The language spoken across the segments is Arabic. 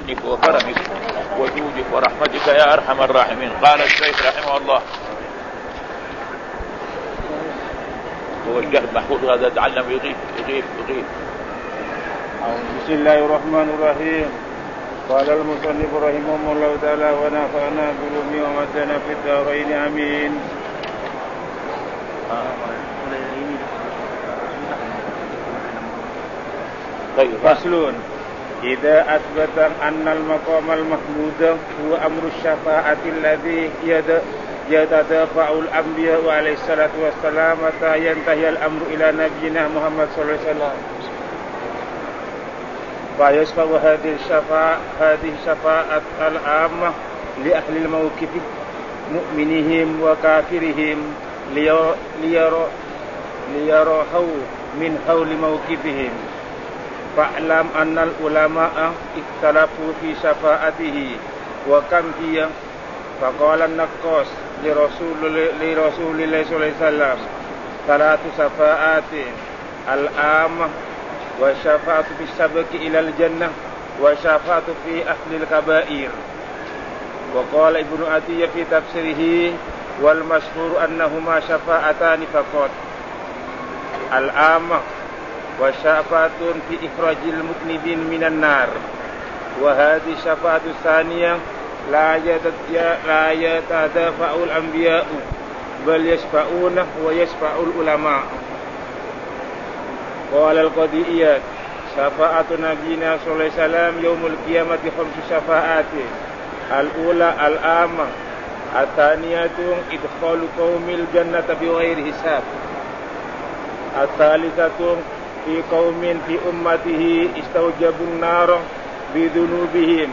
بمنك وكرمك وجودك ورحمتك يا أرحم الراحمين. قال الشيخ رحمه الله هو الجهد محفوظ هذا تعلم يغيب. بسم الله الرحمن الرحيم. قال المصنف رحمه الله تعالى ونفعنا بعلومه ومدنا في الدارين آمين. فصل. إذا أثبت أن المقام المحمود هو أمر الشفاعة الذي يتدافع الأنبياء عليه الصلاة والسلام حتى ينتهي الأمر إلى نبينا محمد صلى الله عليه وسلم فيشفع هذه الشفاعة العامة لأهل الموقف مؤمنهم وكافرهم ليرحوا من حول موقفهم. فاعلم أن العلماء اختلفوا في شفاعته وكم هي. فقال النقاش لرسول الله صلى الله عليه وسلم 3 شفاعات: العامة والشفاعة في السبق إلى الجنة والشفاعة في أهل الكبائر. وقال ابن عطية في تفسيره والمشهور أنهما شفاعتان فقط: العامة وشفاعة في إخراج المذنبين من النار. وهذه الشفاعة الثانية لا يتدافع الأنبياء بل يشفعون ويشفع العلماء. قال القاضي إياد: شفاعة نبينا صلى الله عليه وسلم يوم القيامة 5 شفاعات: الأولى العامة، الثانية إدخال قوم الجنة بغير حساب، الثالثة في قوم في أمته استوجبوا النار بذنوبهم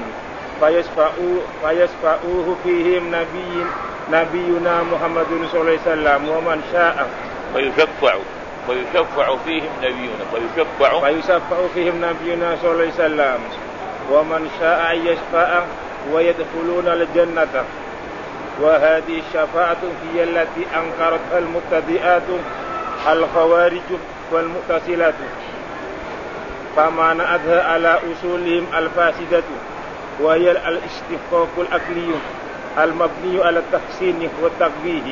فيشفعوه فيهم نبينا محمد صلى الله عليه وسلم ومن شاء ويشفع فيهم نبينا صلى الله عليه وسلم ومن شاء أن يشفع ويدخلون الجنة. وهذه الشفاعة هي التي أنكرتها المبتدئات الخوارج والمعتزلة فمنعتها على أصولهم الفاسدة، وهي الاستحقاق العقلي المبني على التحسين والتقبيح.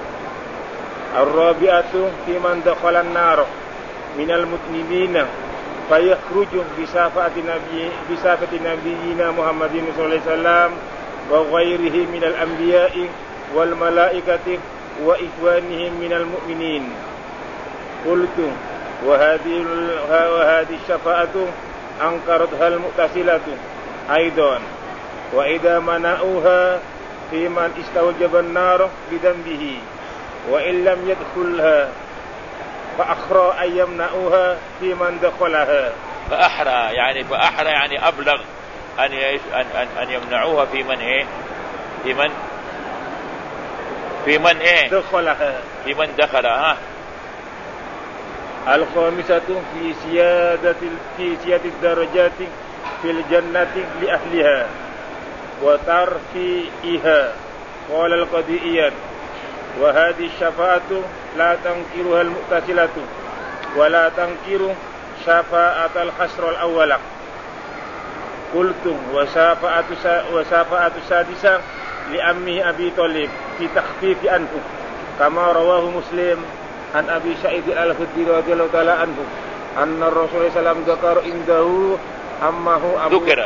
الرابعة في من دخل النار من المذنبين فيخرج بشفاعة نبينا محمد صلى الله عليه وسلم وغيره من الأنبياء والملائكة وإخوانهم من المؤمنين. قلت: وهذه الشفاعة أنكرتها المعتزلة أيضا. وإذا منعوها في من استوجب النار بذنبه وإن لم يدخلها فأحرى أن يمنعوها في من دخلها. فأحرى يعني أبلغ أن يمنعوها في من إيه؟ في من دخلها. الخامسة في سيادة الدرجات في الجنة لأهلها وترفيعها. قال القاضي إياد: وهذه الشفاعة لا تنكرها المعتزلة ولا تنكر شفاعة الحشر الأول. قلت: وشفاعة السادسة لأمه أبي طالب في تخفيف عنه كما رواه مسلم عن أبي سعيد الخدري رضي الله تعالى عنه أن الرسول صلى الله عليه وسلم ذكر عنده عمه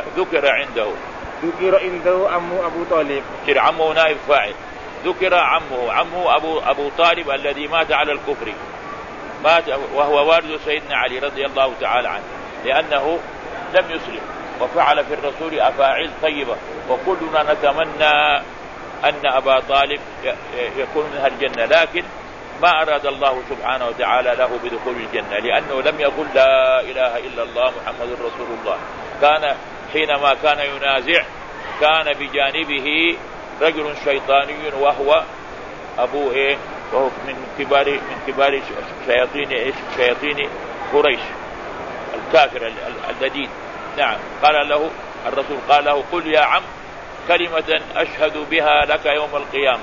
ذكر عنده عمه أبو طالب. عمه نائب فاعل. ذكر عمه أبو طالب الذي مات على الكفر، مات وهو والد سيدنا علي رضي الله تعالى عنه، لأنه لم يسلم وفعل في الرسول أفاعيل طيبة. وكلنا نتمنى أن أبا طالب يكون من أهل الجنة، لكن ما أراد الله سبحانه وتعالى له بدخول الجنة، لأنه لم يقل لا إله إلا الله محمد رسول الله. كان حينما كان ينازع كان بجانبه رجل شيطاني وهو أبوه وهو من كبار شياطين قريش الكافر اللديد. نعم. قال له الرسول قل يا عم كلمة أشهد بها لك يوم القيامة.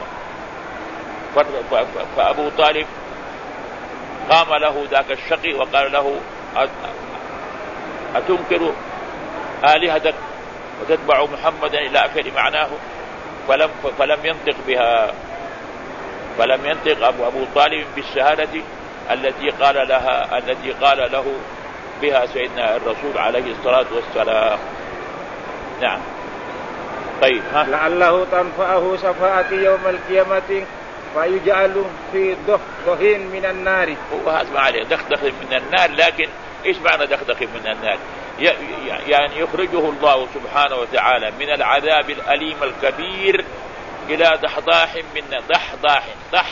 فأبو طالب قام له ذاك الشقي وقال له: أتنكر آلهتك وتتبع محمدا إلى آخر معناه، فلم ينطق بها، فلم ينطق أبو طالب بالشهادة التي قال له بها سيدنا الرسول عليه الصلاة والسلام. نعم. طيب، لعله تنفعه شفاعة يوم القيامة فيجعل في دخين من النار. هو هذا عليه دخدخ من النار، لكن إيش معنى دخدخ من النار؟ يعني يخرجه الله سبحانه وتعالى من العذاب الأليم الكبير إلى ضحضاح من ضحضاح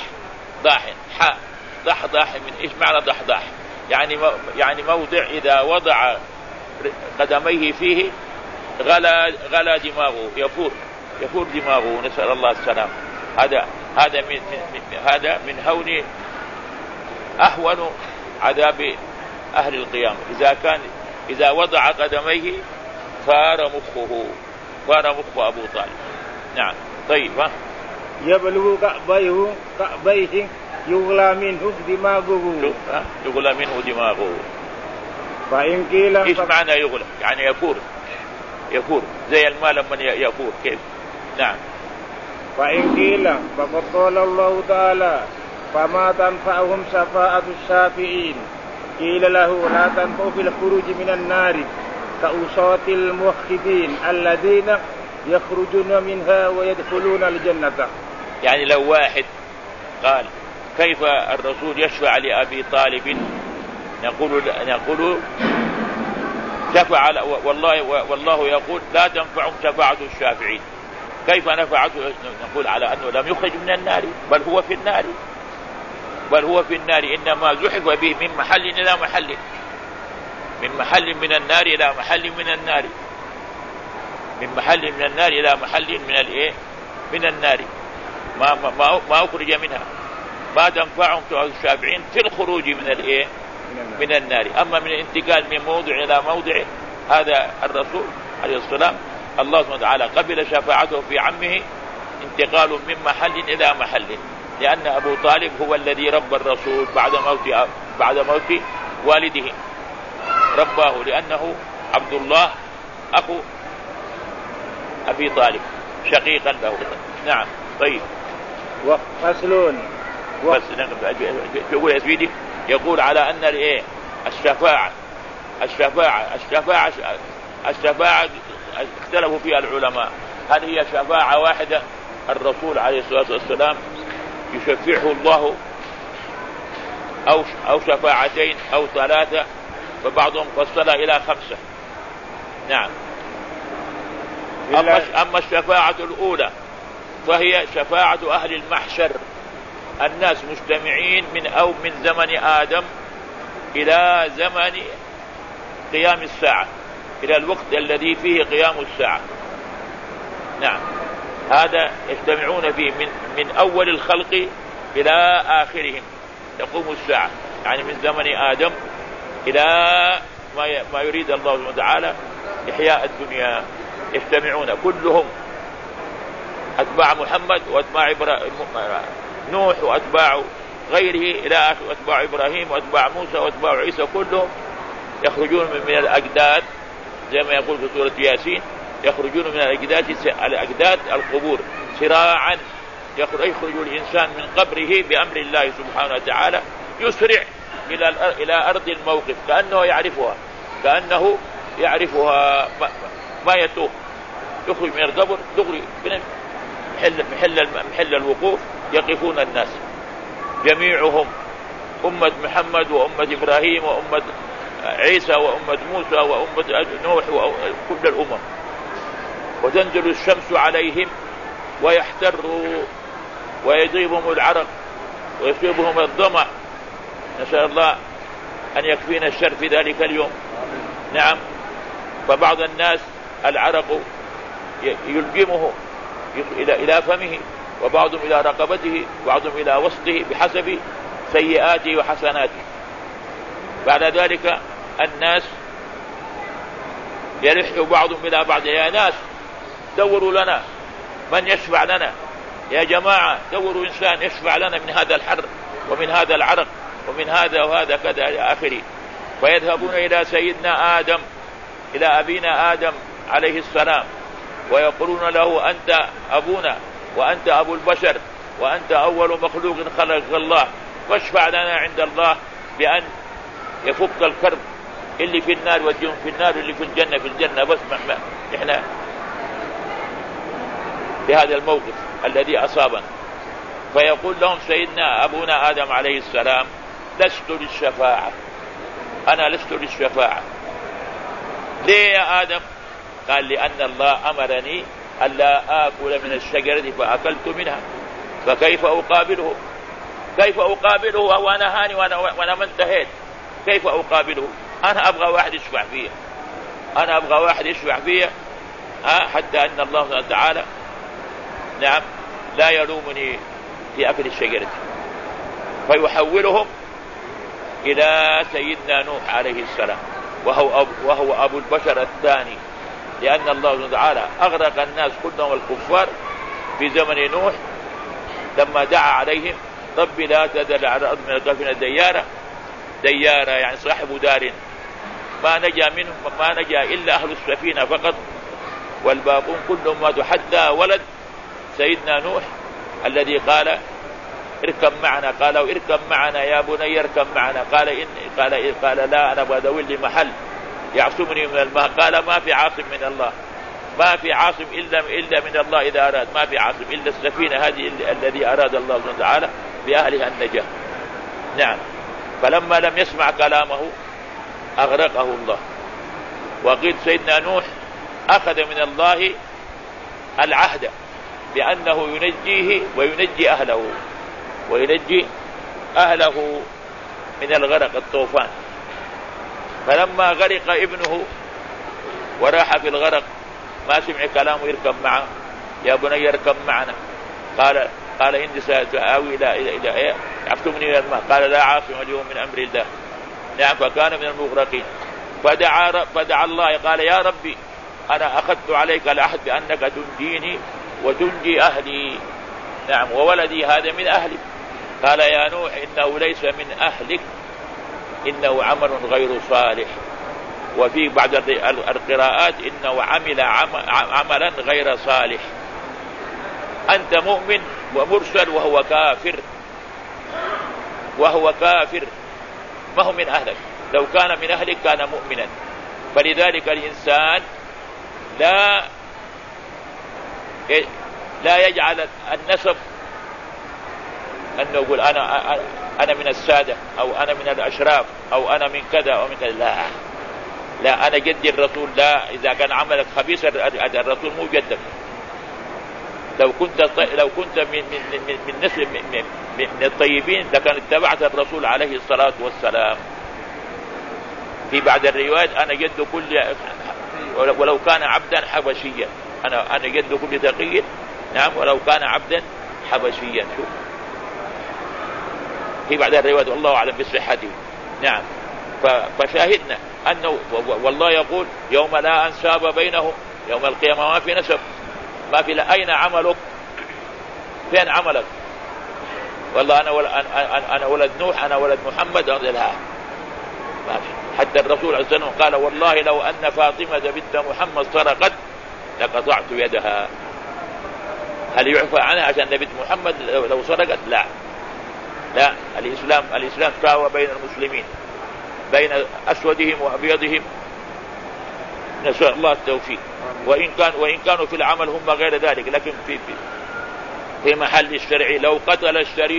من إيش معنى ضحضاح؟ يعني موضع إذا وضع قدميه فيه غلا دماغه، يفور دماغه، نسأل الله السلام. هذا من أهون عذاب أهل القيامة، إذا وضع قدميه فار مخه أبو طالب. نعم. طيب، يبلغ كعبيه يغلى منه دماغه. فإن قيل إيش معنى يغلى؟ يعني يفور زي الماء لما يفور كيف. نعم. فإن قيل فقد قال الله تعالى فما تنفعهم شفاعة الشافعين، قيل له لا تنفع في الخروج من النار كأوساط الموحدين الذين يخرجون منها ويدخلون الجنة. يعني لو واحد قال كيف الرسول يشفع لأبي طالب، نقول شفع، والله يقول لا تنفعهم شفاعة الشافعين. كيف نفعته؟ نقول على أنه لم يخرج من النار، بل هو في النار، إنما زحف به من محل إلى محل، من محل من النار إلى محل من النار، من محل من النار إلى محل من النار، ما أخرج منها. ما تنفعهم الشافعين في الخروج من النار. أما من الانتقال من موضع إلى موضع، هذا الرسول عليه السلام الله سبحانه وتعالى قبل شفاعته في عمه انتقال من محل إلى محل، لأن أبو طالب هو الذي ربى الرسول بعد موت والده، رباه لأنه عبد الله أخو أبي طالب شقيقا له. نعم. طيب. وفصلون يقول يا سيدي، يقول على أن الشفاعة اختلفوا فيها العلماء، هل هي شفاعة واحدة الرسول عليه الصلاة والسلام يشفعه الله أو شفاعتين أو ثلاثة، فبعضهم فصلها إلى 5. نعم. أما الشفاعة الأولى فهي شفاعة أهل المحشر، الناس مجتمعين من زمن آدم إلى زمن قيام الساعة، إلى الوقت الذي فيه قيام الساعة. نعم. هذا يجتمعون فيه من أول الخلق إلى آخرهم تقوم الساعة، يعني من زمن آدم إلى ما يريد الله سبحانه وتعالى إحياء الدنيا، يجتمعون كلهم أتباع محمد وأتباع نوح وأتباع غيره إلى آخر، أتباع إبراهيم وأتباع موسى وأتباع عيسى، كلهم يخرجون من الأجداد زي ما يقول في سورة ياسين، يخرجون من الأجداد القبور سراعا، يخرج الإنسان من قبره بأمر الله سبحانه وتعالى، يسرع إلى أرض الموقف كأنه يعرفها ما يتوه، يخرج من القبر دغري محل الوقوف، يقفون الناس جميعهم، أمة محمد وأمة إبراهيم وأمة عيسى وأمة موسى وأمة نوح وكل الأمم، وتنزل الشمس عليهم ويحتروا ويضيبهم العرق ويصيبهم الظمأ، نسأل الله أن يكفينا الشر في ذلك اليوم. نعم. فبعض الناس العرق يلجمه إلى فمه، وبعضهم إلى رقبته، وبعضهم إلى وسطه بحسب سيئاته وحسناته. بعد ذلك الناس يلح بعضهم إلى بعض، يا ناس دوروا لنا من يشفع لنا، يا جماعة دوروا إنسان يشفع لنا من هذا الحر ومن هذا العرق ومن هذا وهذا كذا إلى آخره. فيذهبون إلى سيدنا آدم، إلى أبينا آدم عليه السلام ويقولون له أنت أبونا وأنت أبو البشر وأنت أول مخلوق خلق الله، فاشفع لنا عند الله بأن يفك الكرب اللي في النار والجن في النار واللي في الجنة في الجنة. بس إحنا في هذا الموقف الذي أصابنا. فيقول لهم سيدنا أبونا آدم عليه السلام لست للشفاعة، أنا لست للشفاعة. ليه يا آدم؟ قال لأن الله أمرني ألا آكل من الشجرة فأكلت منها، فكيف أقابله؟ كيف أقابله وأنا هاني وأنا ما انتهيت؟ كيف أقابله؟ أنا أبغى واحد يشفع فيه، أنا أبغى واحد يشفع فيه حتى أن الله تعالى نعم لا يلومني في أكل الشجرة. فيحولهم إلى سيدنا نوح عليه السلام وهو أبو البشر الثاني، لأن الله تعالى أغرق الناس كلهم الكفار في زمن نوح لما دعا عليهم رب لا تذر على الأرض من الكافرين ديارا يعني صاحب دار ما نجا منهم ما نجا إلا أهل السفينة فقط والباقون كلهم ماتوا حتى ولد سيدنا نوح الذي قال اركب معنا، قالوا اركب معنا يا بني اركب معنا، قال لا أنا بدور لي محل يعصمني من الماء. قال ما في عاصم من الله، ما في عاصم إلا من الله إذا أراد، ما في عاصم إلا السفينة هذه الذي أراد الله سبحانه وتعالى بأهلها النجاة. نعم. فلما لم يسمع كلامه أغرقه الله. وقيل سيدنا نوح أخذ من الله العهد بأنه ينجيه وينجي أهله من الغرق الطوفان. فلما غرق ابنه وراح في الغرق ما سمع كلامه يركب معه، يا بني اركب معنا، قال إني سأوي إلى يعصمني من الماء، قال لا عاصم اليوم من أمر الله. نعم. فكان من المغرقين. فدعا الله قال يا ربي أنا أخذت عليك العهد بأنك تنجيني وتنجي أهلي، نعم، وولدي هذا من أهلي. قال يا نوح إنه ليس من أهلك إنه عمل غير صالح، وفي بعض القراءات إنه عمل عملا غير صالح. أنت مؤمن ومرسل وهو كافر ما هو من أهلك، لو كان من أهلك كان مؤمنا. فلذلك الإنسان لا يجعل النسب أنه يقول أنا من السادة أو أنا من الأشراف أو أنا من كذا أو من كذا. لا أنا جدي الرسول. لا، إذا كان عملك خبيث الرسول مو جدك. لو كنت من نسل من الطيبين لكان اتبعت الرسول عليه الصلاة والسلام. في بعض الروايات أنا جد كل ولو كان عبدا حبشيا، أنا جد كل تقي. نعم. ولو كان عبدا حبشيا. شوف في بعض الروايات والله أعلم بصحته. نعم. فشاهدنا أنه والله يقول يوم لا أنساب بينهم، يوم القيامة ما في نسب، ما في. أين عملك؟ فين عملك؟ والله أنا ولد نوح، أنا ولد محمد. لا ما في. حتى الرسول عليه الصلاة والسلام قال والله لو أن فاطمة بنت محمد سرقت لقطعت يدها. هل يعفى عنها عشان بنت محمد لو سرقت؟ لا. الإسلام ساوى بين المسلمين، بين أسودهم وأبيضهم. نسأل الله التوفيق. وإن كانوا في العمل هم غير ذلك، لكن في محل الشرعي. لو قتل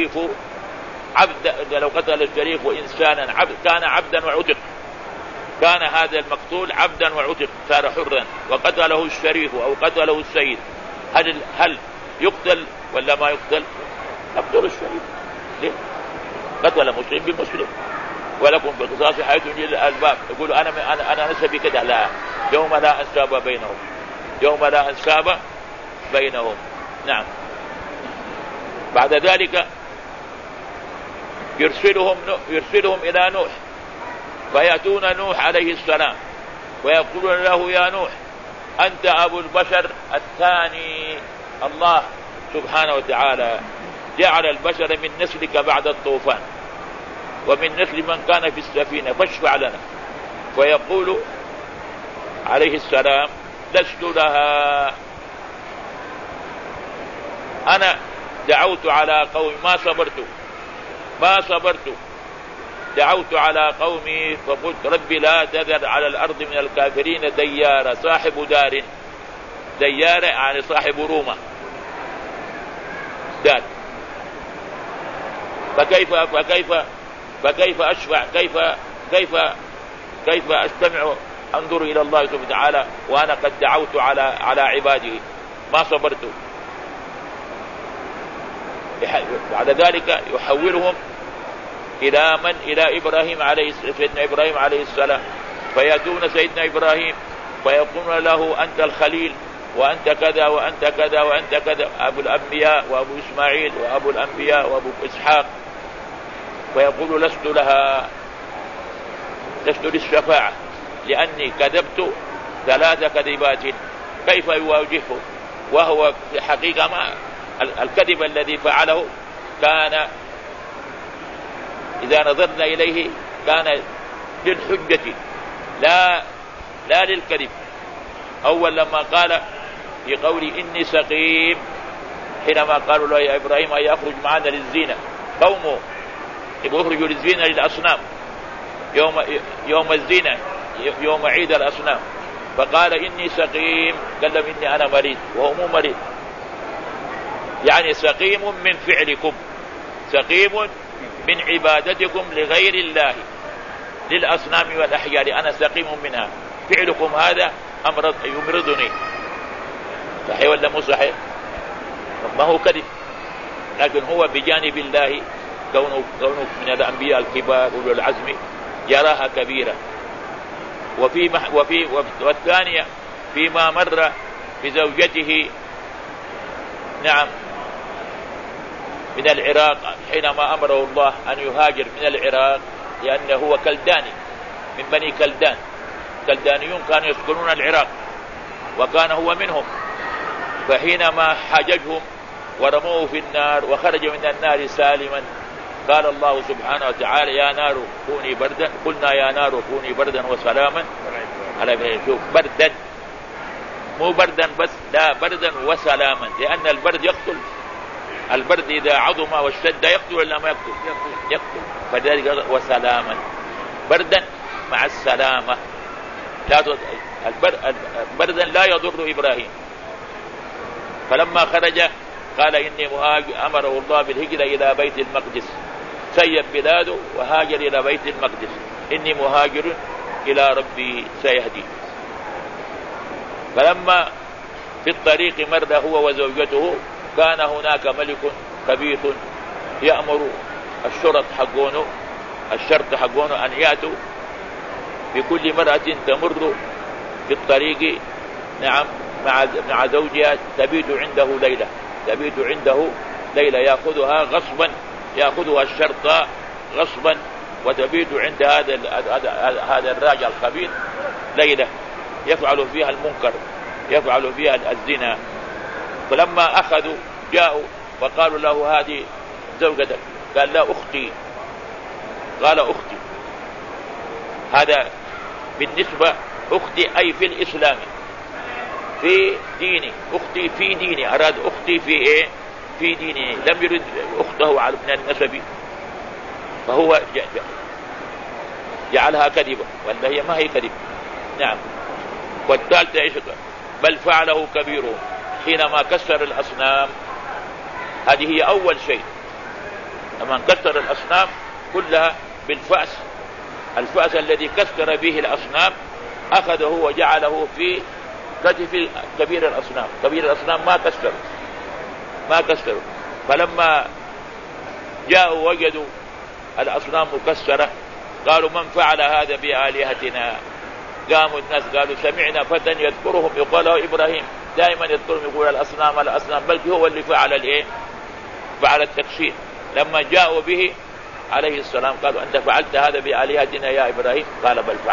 الشريف إنسانا كان عبدا وعتق، كان هذا المقتول عبدا وعتق صار حرا، وقتله الشريف أو قتله السيد، هل يقتل ولا ما يقتل؟ يقتل الشريف. ليه؟ قتل مسلم بمسلم. ولكم في القصاص حيث يجري الألباب. يقولوا أنا نسبي كده. لا، يوم لا أنساب بينهم. نعم. بعد ذلك يرسلهم إلى نوح، فيأتون نوح عليه السلام ويقولون له يا نوح أنت أبو البشر الثاني. الله سبحانه وتعالى جعل البشر من نسلك بعد الطوفان ومن نسل من كان في السفينة، فاشفع لنا. فيقول عليه السلام لست لها. أنا دعوت على قوم ما صبرت دعوت على قومي فقلت ربي لا تذر على الأرض من الكافرين ديارا. صاحب دار، ديارة يعني صاحب رومة دار. فكيف أشفع؟ كيف أستمع أنظر إلى الله سبحانه وتعالى وأنا قد دعوت على عباده ما صبرت. بعد ذلك يحولهم إلى من؟ إلى إبراهيم عليه سيدنا إبراهيم عليه السلام، فيأتون سيدنا إبراهيم فيقولون له أنت الخليل وأنت كذا وأنت كذا وأنت كذا، أبو الأنبياء وأبو إسماعيل وأبو الأنبياء وأبو إسحاق. فيقول لست للشفاعة لأني كذبت 3 كذبات. كيف يواجهه وهو في حقيقة ما الكذب الذي فعله كان إذا نظرنا إليه كان للحجة لا للكذب. أول لما قال في قولي إني سقيم، حينما قالوا له يا إبراهيم أي أخرج معنا للزينة، قومه يخرجوا للزينة للأصنام يوم الزينة يوم عيد الأصنام، فقال إني سقيم، قال لهم إني أنا مريض وهو مو مريض، يعني سقيم من فعلكم، سقيم من عبادتكم لغير الله للأصنام والأحجار، أنا سقيم منها، فعلكم هذا يمرضني. صحيح ولا مو صحيح؟ ما هو كذب، لكن هو بجانب الله كونه من الأنبياء الكبار أولو العزم يراها كبيرة. والثانية فيما مر بزوجته نعم من العراق، حينما أمره الله أن يهاجر من العراق لأنه هو كلداني من بني كلدان، كلدانيون كانوا يسكنون العراق وكان هو منهم، فحينما حججهم ورموه في النار وخرج من النار سالما قال الله سبحانه وتعالى يا نار كوني بردا، قلنا يا نار كوني بردا وسلاما على إبراهيم. شوف بردا مو بردا بس، لا بردا وسلاما، لأن البرد يقتل، البرد إذا عظم واشتد يقتل ولا ما يقتل؟ فذلك وسلاما، بردا مع السلامة، بردا لا يضر إبراهيم. فلما خرج قال إني مهاجر، أمره الله بالهجرة إلى بيت المقدس، سيب بلاده وهاجر إلى بيت المقدس، إني مهاجر إلى ربي سيهدي. فلما في الطريق مر هو وزوجته كان هناك ملك خبيث يأمر الشرط حقونه أن يأتوا بكل مرأة تمر في الطريق نعم مع زوجها تبيت عنده ليلة يأخذها غصبا، يأخذها الشرطة غصبا وتبيت عند هذا الراجل الخبيث ليلة يفعل فيها المنكر، يفعل فيها الزنا. فلما أخذوا جاءوا وقالوا له هذه زوجتك، قال لا أختي، قال أختي، هذا بالنسبة أختي أي في الإسلام في ديني، أختي في ديني، أراد أختي في إيه؟ في ديني، لم يرد أخته على من النسب، فهو جعلها كذبة ولا هي ما هي كذب. نعم. والثالثة إيش؟ بل فعله كبيرهم حينما كسر الأصنام، هذه هي أول شيء، لما كسر الأصنام كلها بالفأس، الفأس الذي كسر به الأصنام أخذه وجعله في كتف كبير الأصنام، كبير الأصنام ما كسروا. فلما جاءوا وجدوا الأصنام مكسرة قالوا من فعل هذا بآلهتنا؟ قاموا الناس قالوا سمعنا فتى يذكرهم يقول له إبراهيم، دائما يذكرهم يقول الأصنام، بل هو اللي فعل التكسير. لما جاءوا به عليه السلام قالوا أنت فعلت هذا بآلهتنا يا إبراهيم؟ قال بل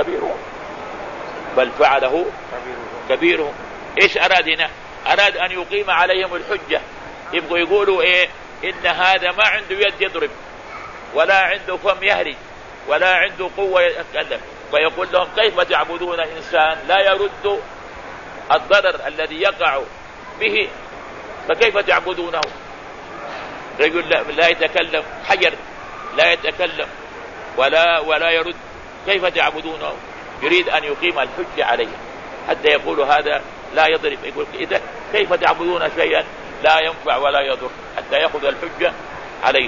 فعله كبيرهم. إيش أراد هنا؟ أراد أن يقيم عليهم الحجة، يبقوا يقولوا إيه؟ إن هذا ما عنده يد يضرب ولا عنده فم يهرج ولا عنده قوة يتكلم، فيقول لهم كيف تعبدون إنسان لا يرد الضرر الذي يقع به، فكيف تعبدونه؟ رجل لا يتكلم، حجر لا يتكلم ولا يرد، كيف تعبدونه؟ يريد أن يقيم الحجة عليه حتى يقول هذا لا يضرب، يقول إذا كيف تعبدون شيئا لا ينفع ولا يضر، حتى يأخذ الحجة عليه.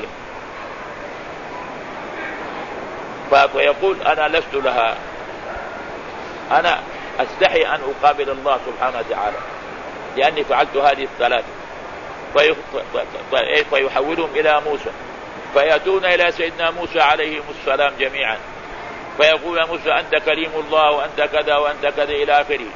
فيقول أنا لست لها، أنا أستحي أن أقابل الله سبحانه وتعالى لأني فعلت هذه الثلاث. فيحولهم إلى موسى، فيأتون إلى سيدنا موسى عليه السلام جميعا، فيقول يا موسى أنت كريم الله وأنت كذا وأنت كذا إلى آخره،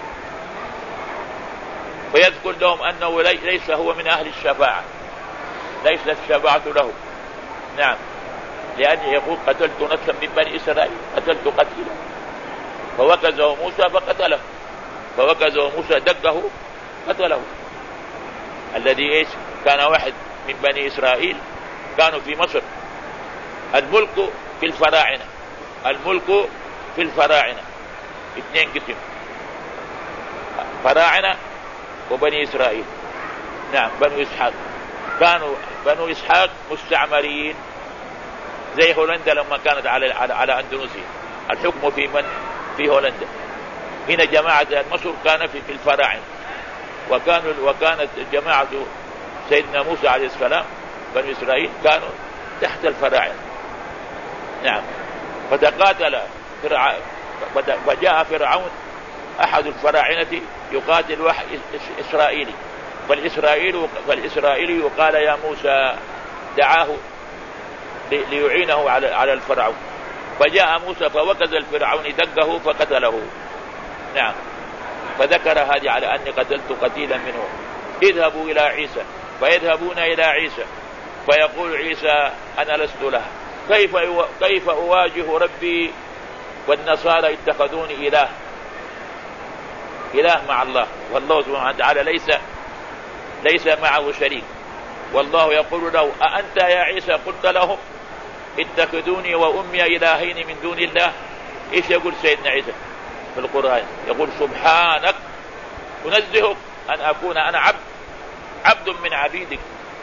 فيذكر لهم أنه ليس هو من أهل الشفاعة، ليست الشفاعة له. نعم، لأنه يقول قتلت نفسا من بني إسرائيل، قتلت قتيلا، فوكزه موسى فقتله، فوكزه موسى دقه قتله. الذي كان واحد من بني إسرائيل كانوا في مصر، الملك في الفراعنة، الملك في الفراعنة اثنين قسم، فراعنة وبني إسرائيل. نعم، بنو إسحاق، كانوا بنو إسحاق مستعمرين زي هولندا لما كانت على أندونيسيا، الحكم في من؟ في هولندا. هنا جماعة مصر كان في الفراعنة، وكانت جماعة سيدنا موسى عليه السلام بني إسرائيل كانوا تحت الفراعنة. نعم، فتقاتل فجاء فرعون أحد الفراعنة يقاتل واحد إسرائيلي، فالإسرائيلي قال يا موسى، دعاه ليعينه على الفرعون، فجاء موسى فوكز الفرعون دقه فقتله. نعم، فذكر هذه على أني قتلت قتيلا منهم. اذهبوا إلى عيسى، فيذهبون إلى عيسى فيقول عيسى أنا لست له، كيف أواجه ربي والنصارى اتخذوني إله مع الله، والله سبحانه وتعالى ليس معه شريك. والله يقول له أأنت يا عيسى قلت لهم اتخذوني وأمي إلهين من دون الله؟ إيش يقول سيدنا عيسى في القرآن؟ يقول سبحانك، أنزهك أن أكون أنا عبد من عبيدك،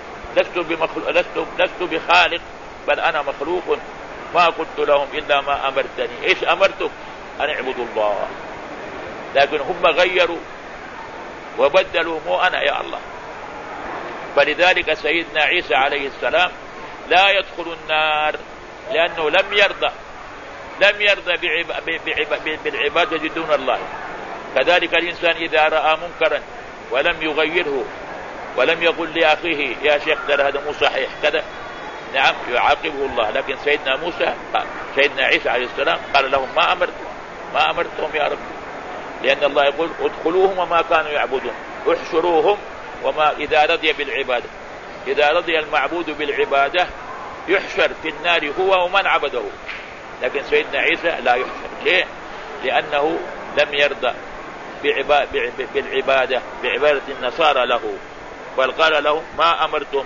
لست بخالق، بل أنا مخلوق، ما قلت لهم إلا ما أمرتني. إيش أمرتك؟ أن اعبدوا الله، لكن هم غيروا وبدلوا، مو أنا يا الله. فلذلك سيدنا عيسى عليه السلام لا يدخل النار، لأنه لم يرضى بالعبادة دون الله. كذلك الإنسان إذا رأى منكرا ولم يغيره ولم يقل لأخيه يا شيخ ترى هذا مو صحيح كذا، نعم يعاقبه الله. لكن سيدنا عيسى عليه السلام قال لهم ما أمرتهم يا رب، لأن الله يقول ادخلوهم وما كانوا يعبدون، احشروهم وما إذا رضي بالعبادة، إذا رضي المعبود بالعبادة يحشر في النار هو ومن عبده. لكن سيدنا عيسى لا يحشر، ليه؟ لأنه لم يرضى بعبادة النصارى له، بل قال لهم ما أمرتم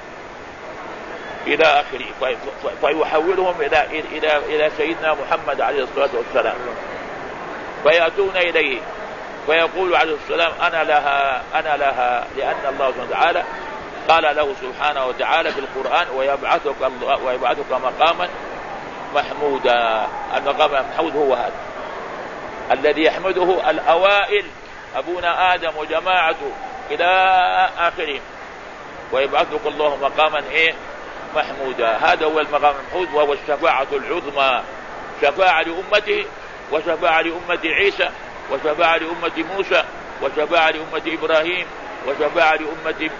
إلى آخره. فيحولهم إلى سيدنا محمد عليه الصلاة والسلام، فيأتون إليه فيقول عليه السلام أنا لها، لأن الله سبحانه وتعالى قال له سبحانه وتعالى في القرآن ويبعثك مقاما محمودا. المقام المحمود هو هذا الذي يحمده الأوائل، أبونا آدم وجماعته إلى آخره، ويبعثك الله مقاما محمودا. هذا هو المقام المحمود، وهو الشفاعة العظمى، شفاعة لأمته وشفاعة لأمة عيسى وشفاعة لأمة موسى وشفاعة لأمة إبراهيم وشفاعة لأمة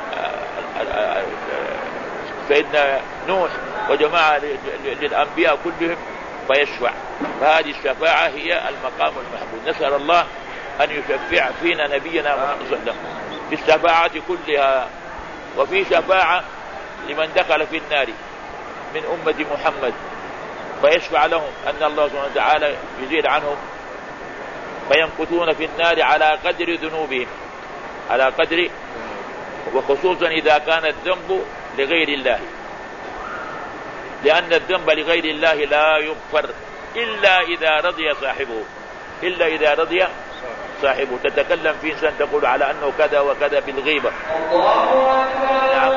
سيدنا نوح وجماعة للأنبياء كلهم، فيشفع. فهذه الشفاعة هي المقام المحمود. نسأل الله أن يشفع فينا نبينا محمد صلى الله عليه وسلم في الشفاعة كلها. وفي شفاعة لمن دخل في النار من أمة محمد، فيشفع لهم أن الله سبحانه وتعالى يزيل عنهم، فيمكثون في النار على قدر ذنوبهم، على قدر، وخصوصا إذا كان الذنب لغير الله، لأن الذنب لغير الله لا يغفر إلا إذا رضي صاحبه، إلا إذا رضي صاحبه. تتكلم في إنسان تقول على أنه كذا وكذا بالغيبة. نعم.